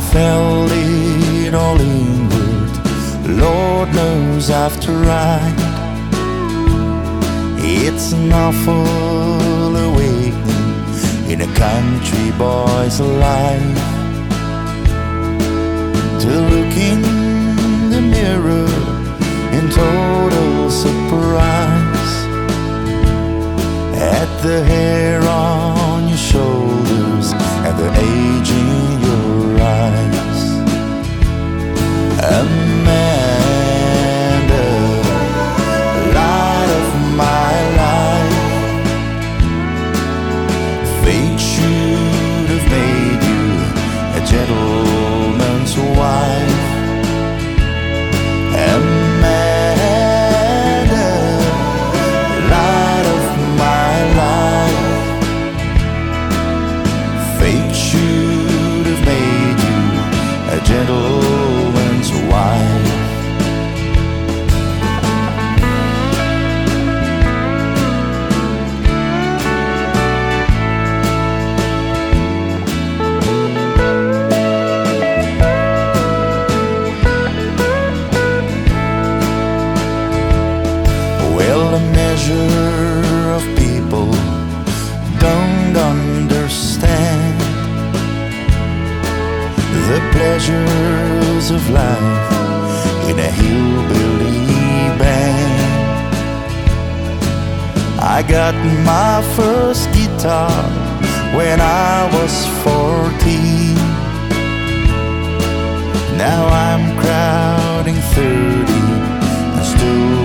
felt it all inward. Lord knows I've tried. It's an awful awakening in a country boy's life, to look in the mirror in total surprise at the hair on your shoulders and the age in your eyes. Amanda, light of my life, fate should have made you a gentleman's wife. Amanda, light of my life, fate should have made you a gentleman's wife. Well, the measure of people don't understand the pleasures of life in a hillbilly band. I got my first guitar when I was 14. Now I'm crowding 30 and still